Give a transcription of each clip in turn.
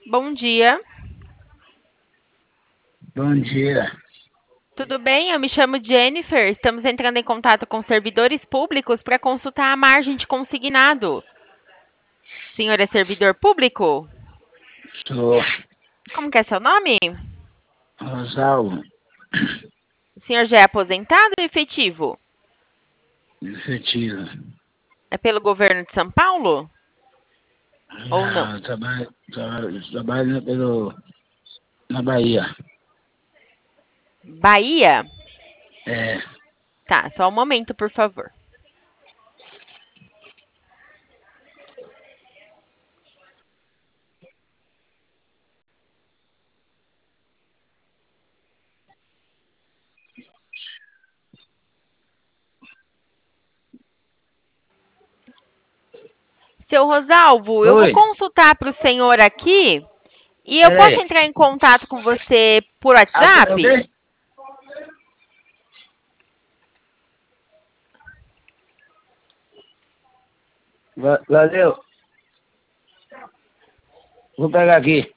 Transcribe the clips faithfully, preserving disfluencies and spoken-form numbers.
Bom dia. Bom dia. Tudo bem? Eu me chamo Jennifer. Estamos entrando em contato com servidores públicos para consultar a margem de consignado. O senhor é servidor público? Sou Como que é seu nome? Rosalvo, O senhor já é aposentado ou efetivo? efetivo. É pelo governo de São Paulo? Ou não? Ah, eu trabalho, trabalho, trabalho pelo, na Bahia. Bahia? É, Tá, só um momento, por favor. Seu Rosalvo, eu vou oi, consultar para o senhor aqui e eu posso peraí. entrar em contato com você por Ah, é o WhatsApp? quê? Va- Valeu. Vou pegar aqui.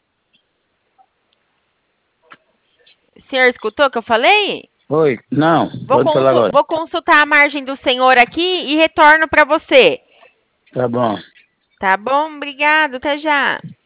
O senhor escutou o que eu falei? Oi, não, Vou, pode falar consu- agora. vou consultar a margem do senhor aqui e retorno para você. Tá bom. Tá bom? Obrigado. Até já.